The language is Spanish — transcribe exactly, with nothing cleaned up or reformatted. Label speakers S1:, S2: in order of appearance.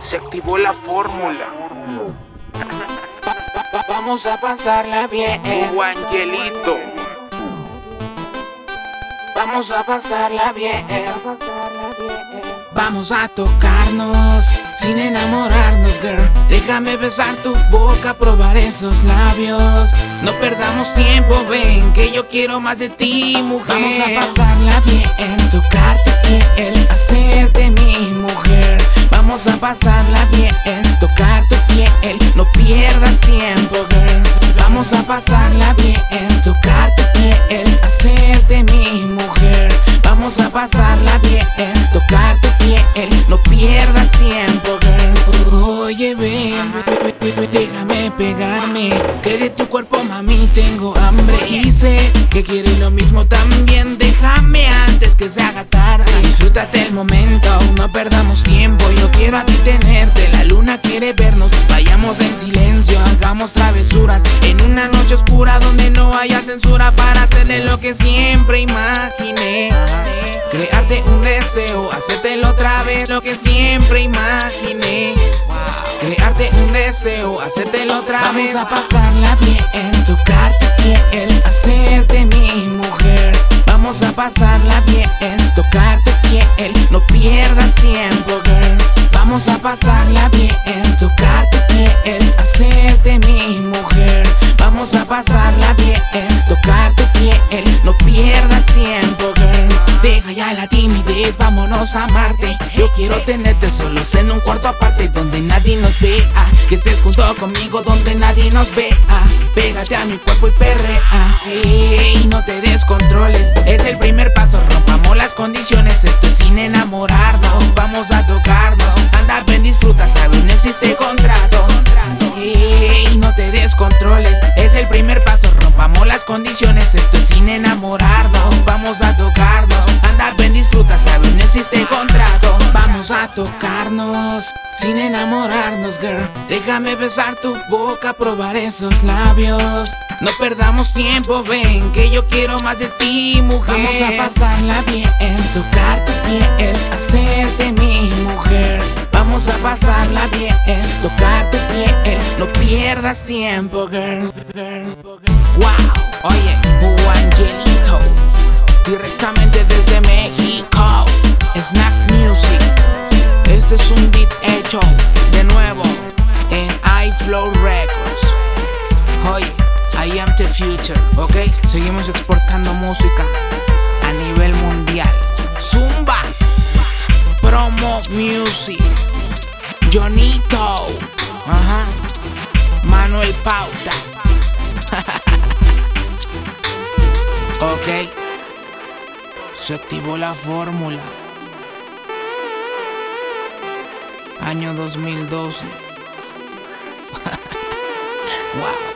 S1: Se activó la fórmula.
S2: Vamos a pasarla bien.
S1: Tu angelito.
S2: Vamos a pasarla bien.
S3: Vamos a tocarnos sin enamorarnos, girl. Déjame besar tu boca, probar esos labios. No perdamos tiempo, ven, que yo quiero más de ti, mujer. Vamos a pasarla bien, tocar tu piel, hacerte mi mujer. Vamos a pasarla bien, tocar tu piel, no pierdas tiempo, girl. Vamos a pasarla bien, tocar tu piel, hacerte mi mujer. Vamos a pasarla bien, tocar tu piel, no pierdas tiempo, girl. Oye, ven, déjame pegarme, que de tu cuerpo, mami, tengo hambre. Y sé que quieres lo mismo también. Déjame antes que se haga tarde. Disfrútate el momento, no perdamos tiempo. Yo quiero a ti tenerte, la luna quiere vernos. Vayamos en silencio, hagamos travesuras en una noche oscura donde no haya censura, para hacerle lo que siempre imaginé. Crearte un deseo, hacértelo otra vez, lo que siempre imaginé. Crearte un deseo, hacértelo otra vez. Vamos a pasarla bien, tocar tu piel, hacerte mi mujer. Vamos a pasarla bien, tocar tu piel, no pierdas tiempo, girl. Vamos a pasarla bien, tocar tu piel, hacerte mi mujer. Vamos a pasarla bien, tocar tu piel, no pierdas tiempo, girl. Deja ya la timidez, vámonos a amarte. Yo quiero tenerte solos en un cuarto aparte donde nadie nos vea. Que estés junto conmigo donde nadie nos vea. Pégate a mi cuerpo y perrea. Hey, no te descontroles, es el primer paso, rompamos las condiciones. Esto es sin enamorarnos, vamos a tocarnos. Anda, ven, disfruta, sabes, no existe contrato. Hey, no te descontroles, es el primer paso, rompamos las condiciones. Esto es sin enamorarnos, vamos a tocarnos. Anda, ven, disfruta, sabes, no existe contrato. Vamos a tocarnos sin enamorarnos, girl. Déjame besar tu boca, probar esos labios. No perdamos tiempo, ven, que yo quiero más de ti, mujer. Vamos a pasarla bien, tocar tu piel, hacerte mi mujer. Vamos a pasarla bien, tocar tu piel, no pierdas tiempo, girl. Wow, oye, tu angelito, directamente desde México, Snack Music. Este es un beat hecho de nuevo en iFlow Records. Oye, I am the future, ok. Seguimos exportando música a nivel mundial. Zumba, Promo Music, Jonito, ajá, Manuel Pauta. Ok, se activó la fórmula. Año dos mil doce. Wow.